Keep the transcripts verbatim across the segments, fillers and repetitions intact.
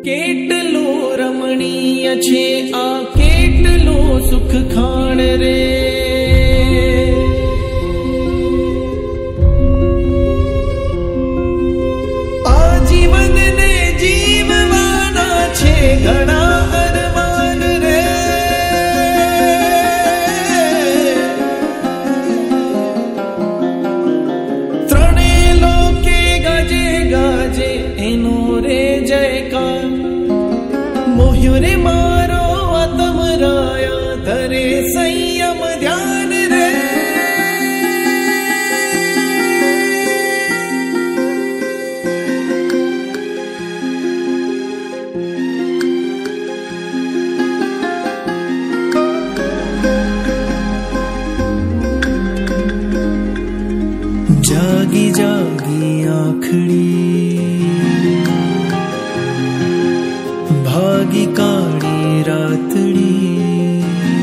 કેટલો રમણીય છે આ કેટલો સુખ ખાણ રે આ જીવનને જીવવાના છે ઘણા અરમાન રે ત્રણે લોકે ગાજે ગાજે એનો રે જયકાર મોહ્યો રે મારો આત્મ રાયા ધરે સંયમ ધ્યાન રે જાગી જાગી આંખડી ભાગી કાળી રાતડી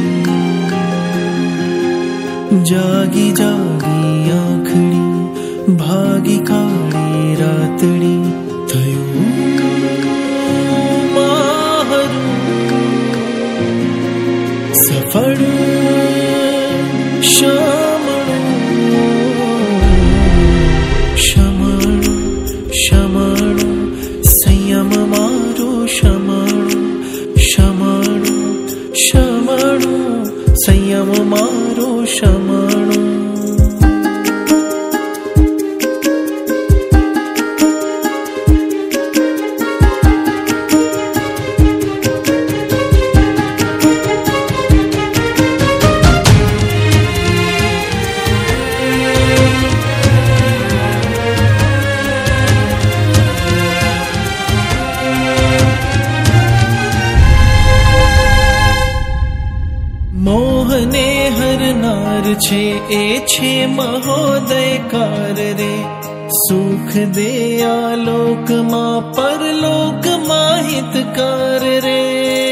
જાગી જાગી આંખડી ભાગી કાળી રાતડી થયું મારું સફળ શામળું શમણું શમણું સંયમ મારો શમણું શમણું શમણું સંયમ મારો શમણું મોહને હરનાર છે એ છે મહોદયકાર રે સુખ દે આલોકમાં પરલોકમાં હિતકાર રે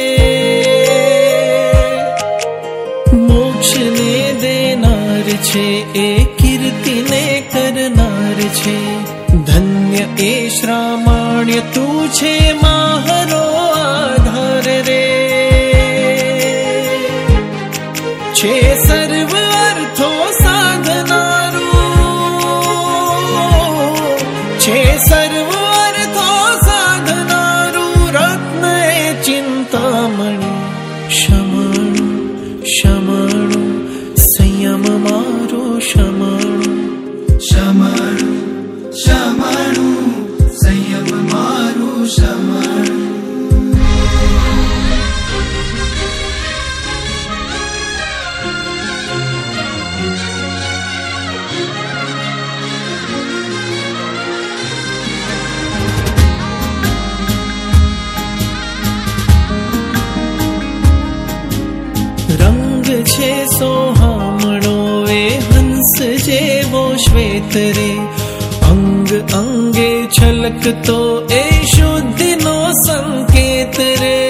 મોક્ષને દેનાર છે એ કીર્તિને કરનાર છે ધન્ય એ શ્રામાણ્ય તું છે મારો આધાર રે છે સર્વ અર્થો સાધનારું છે સર્વ અર્થો સાધનારું રત્ન એ ચિંતામણી શમણું શમણું સંયમ મારો શમણું શમણું શમણું સંયમ મારું શમણું રંગ છે સોહામણો એ હંસ જેવો શ્વેત રે અંગ અંગે છલકતો એ શુદ્ધિનો સંકેત રે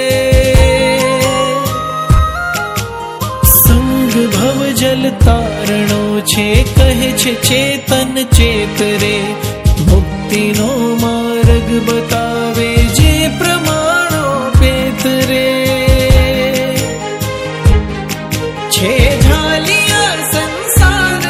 સંગ ભવ જલ તારણો છે કહે છે ચેતન ચેત રે મુક્તિનો માર્ગ બતાવે જે પ્રમાણો પેત રે છે ઝાલિયા સંસાર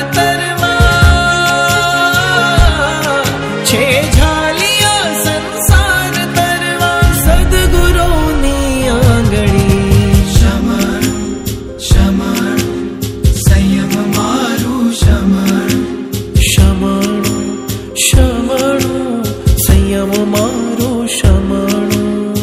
તરવા છે ઝાલિયા સંસાર તરવા સદગુરુની આંગળી શમણું શમણું સંયમ મારું શમણું શમણું શમણું સંયમ મારો શમણું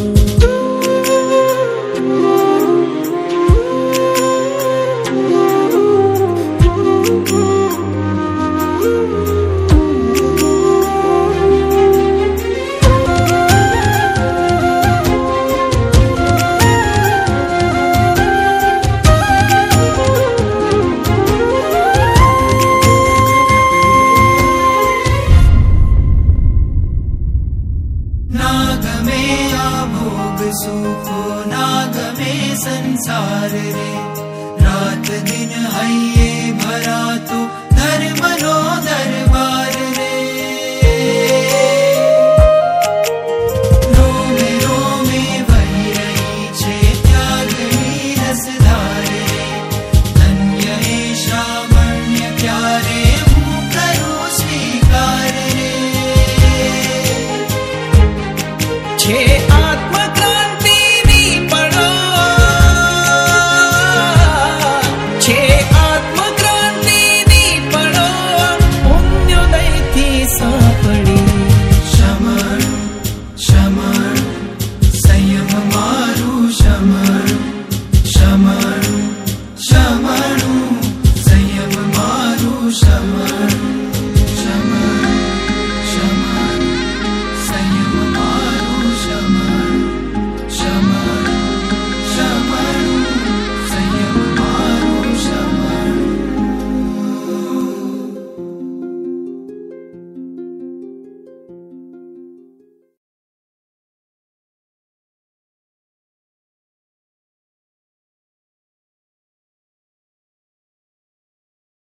सुखो ना गमे संसार रे रात दिन हइये भरा तो धर्म नो दरबार